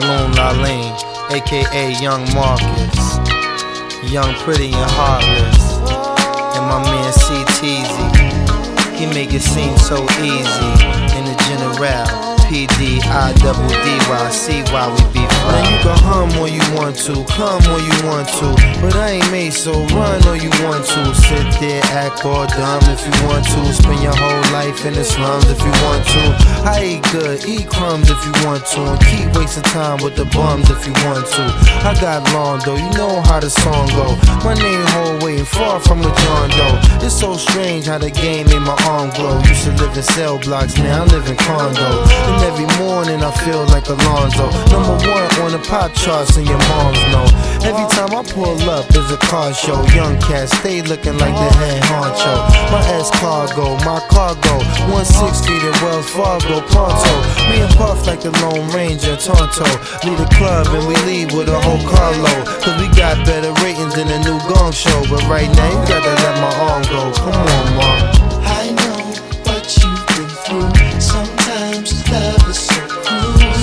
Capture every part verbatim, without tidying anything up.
Loon Lalean, aka Young Marcus, Young Pretty and Heartless, and my man C Teezy. He make it seem so easy in the general. P D I double D Y, see why we be fine. Now you can hum when you want to, come when you want to, but I ain't made, so run all you want to. Sit there, act all dumb if you want to. Spend your whole life in the slums if you want to. I eat good, eat crumbs if you want to, and keep wasting time with the bums if you want to. I got long though, you know how the song go. My name whole waiting far from a John Doe. It's so strange how the game made my arm glow. Used to live in cell blocks, now I live in condo. And every morning I feel like Alonzo, number one on the pop charts and your moms know. Every time I pull up, there's a car show. Young cats stay looking like the head honcho. My S-Cargo, my cargo, one sixty to Wells Fargo, pronto. Me and Puff like the Lone Ranger, Tonto. Lead the club and we leave with a whole carload, cause we got better ratings than the new Gong Show. But right now you gotta let my arm go, come on, mom. I know what you've been through. Sometimes love is so cruel.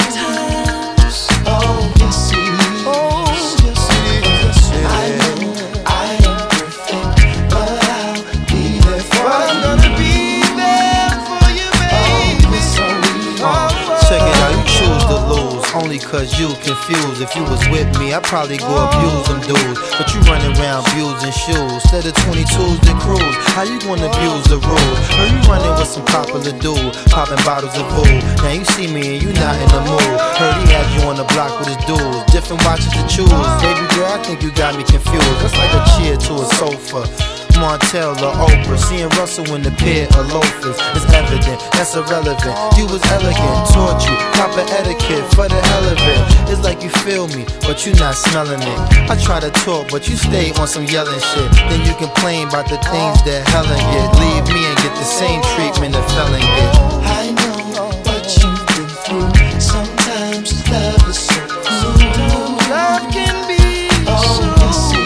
Sometimes, oh yes it is. Oh yes it is. I know I ain't perfect, but I'll be there for you. I'm gonna be there for you, baby. Oh, it's so easy. Uh, check it out, you choose to lose only cause you confused. If you was with me, I'd probably go abuse them dudes, but you running around abusing shoes. Instead of twenty-twos that cruise, how you gonna abuse the rules? Or you running with some popular dude, popping bottles of boo. Now you see me and you not in the mood. Heard he had you on the block with his dudes, different watches to choose. Baby girl, I think you got me confused. That's like a chair to a sofa, Montel or Oprah. Seeing Russell in the pair of loafers is evident, that's irrelevant. You was elegant, taught you proper etiquette for the hell of it. It's like you feel me, but you not smelling it. I try to talk, but you stay on some yelling shit. Then you complain about the things that Helen get. Leave me and get the same treatment that felon get. I know what you've been through. Sometimes love is so cruel. Love can be oh, so yes it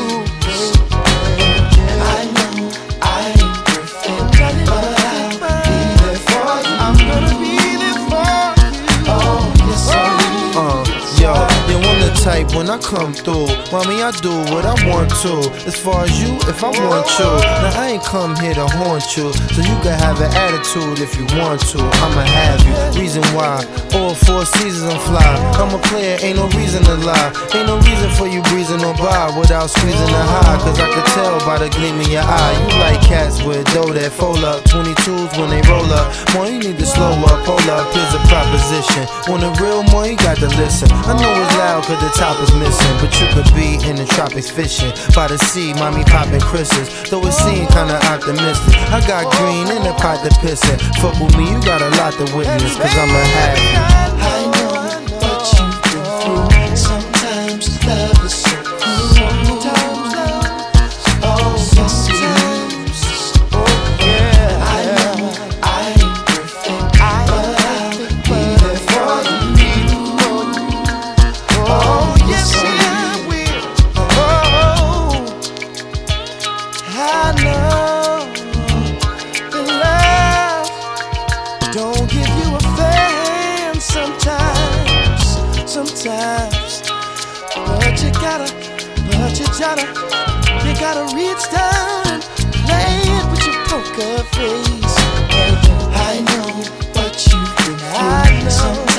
is. I know I ain't perfect, but I'll be there for you. I'm gonna be there for you. Oh yes I will. Uh, yo, yo, I'm the type when I come through, mommy, I do what I want to. As far as you, if I want you, now I ain't come here to haunt you, so you can have an attitude if you want to. I'ma have you, reason why, all four seasons I'm fly. I'm a player, ain't no reason to lie. Ain't no reason for you breezing on by without squeezing the high, cause I could tell by the gleam in your eye. You like cats with dough that fold up, twenty-twos when they roll up. More you need to slow up, hold up, here's a proposition. Want a real more, you got to listen. I know it's loud cause the top is missing, but you could be in the tropics fishing by the sea, mommy popping Chris's. Though it seemed kinda optimistic, I got green in the pot to piss in. Fuck with me, you got a lot to witness, cause I'ma have you. I know what you've been through. Sometimes love is so cruel. Oh yes it is. I know I ain't perfect, but I'll be there for you. Oh yes I will. Oh, I know that love don't give you a fair hand sometimes, sometimes. But you gotta, but you gotta, you gotta reach down and play it with your poker face. I know what you've been through. I know.